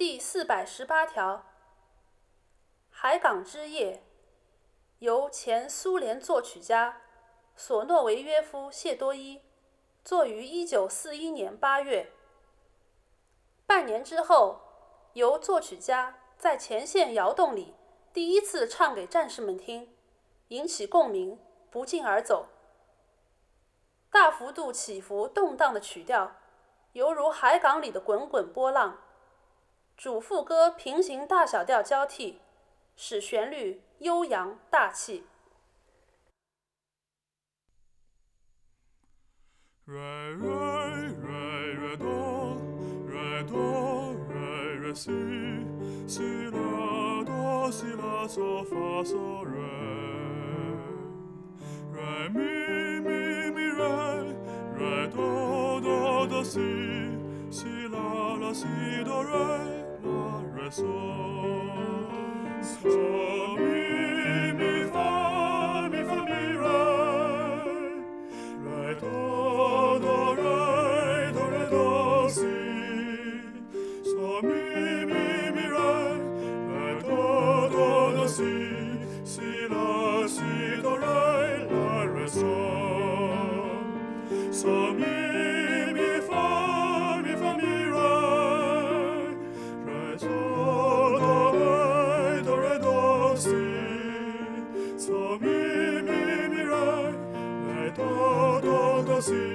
第418条，海港之夜由前苏联作曲家索诺维约夫谢多伊作于1941年8月，半年之后，由作曲家在前线窑洞里第一次唱给战士们听，引起共鸣，不胫而走。大幅度起伏动荡的曲调，犹如海港里的滚滚波浪，主副歌平行大小调交替，使旋律悠扬大气。 Re re re re do re si si la do si la so fa so re mi re do si si la si do re so mi fa mi re do re do si so mi re do si la si do re so so mi fa mi re so do re do si so mi re do si